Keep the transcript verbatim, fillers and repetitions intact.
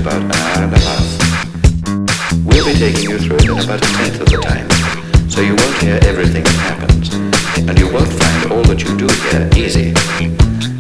about an hour and a half. We'll be taking you through it in about a tenth of the time, so you won't hear everything that happens, and you won't find all that you do hear easy.